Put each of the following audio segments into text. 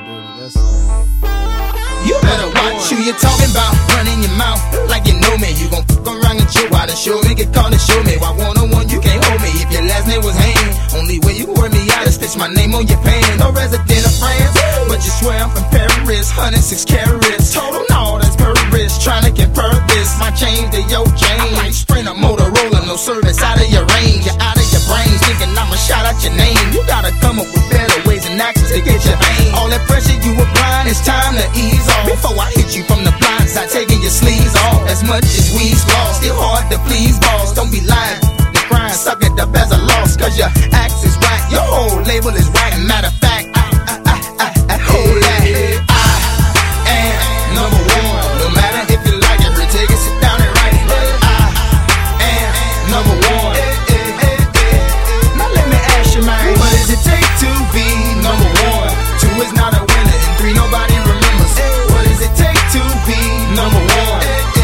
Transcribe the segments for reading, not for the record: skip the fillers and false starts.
dirty, that's all. You better watch who you talking about, running your mouth like you know me. You gon' fuck around and chill while the show me, get caught and show me. Why one-on-one you can't hold me if your last name was Hain? Only way you word me out is stitch my name on your pan. No resident of France, but you swear I'm from Paris. 106 carats, total no, that's Paris. Tryna compare this, my chain to your chain. I'm like Sprint or Motorola, no service out of your range. You're out of your brains, thinking I'ma shout out your name. You gotta come up with better ways and actions to get your vein. All that pressure you applying, it's time to ease off. Before I hit you from the blind side, taking your sleeves off. As much as we's lost, still hard to please, boss. Don't be lying, the crying, suck it up as a loss. Cause your axe is whack, your whole label is right. Matter of fact, I hold that. I am number one. No matter if you like it, retake it, sit down and write it. I am number one. Now let me ask you, man, what does it take to be number one? 2 is not a winner, and 3 nobody remembers. What does it take to be number one?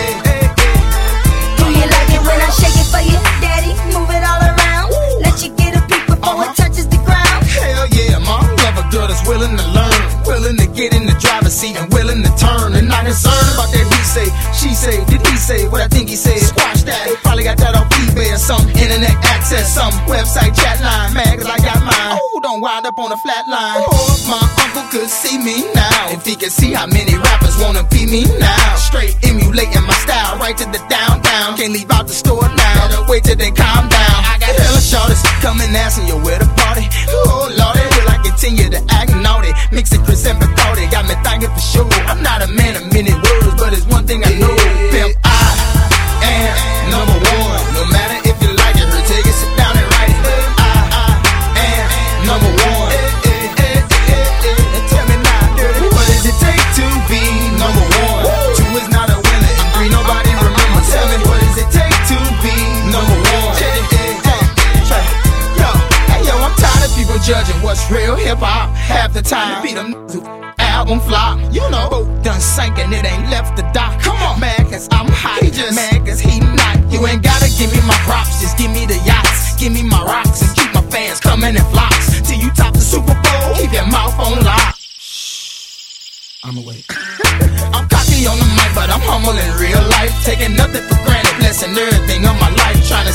Do you like it when I shake it for you, daddy? Move it all around. Let you get a peek before it touches the ground. Hell yeah, mom, love a girl that's willing to learn, willing to get in the driver's seat and willing to turn. And not concerned about that he say, she say, did he say what I think he said? Squash that, he probably got that off eBay or some internet access, some website chat line. Mad cause I got mine. Oh, don't wind up on a flat line. Oh, my uncle could see me now. If he could see how many rappers wanna be me now. Straight emulating my style, right to the downtown. Can't leave out the store now, gotta wait till they calm down. I got hella shorties coming asking you where the party. Oh lordy, will I continue to act naughty? Mix it Chris and Bacardi, got me thinking for sure. I'm not a man of many words, but it's one thing I know. Pimp, I am number one. No matter if you like it or take it, sit down and write it. I am number one. Tell me now, dirty, what does it take to be number one? 2 is not a winner, and 3 nobody remembers. Tell me, what does it take to be number one? Yo, I'm tired of people judging what's real hip-hop. Half the time, beat them album flop. You know, boat done sank and it ain't left the dock. Come on, man, cause I'm hot. He just mad cause he not. You ain't gotta give me my props, just give me the yachts. Give me my rocks and keep my fans coming in flocks. Till you top the Super Bowl, keep your mouth on lock. I'ma wait. I'm cocky on the mic, but I'm humble in real life. Taking nothing for granted, blessing everything of my life. Trying to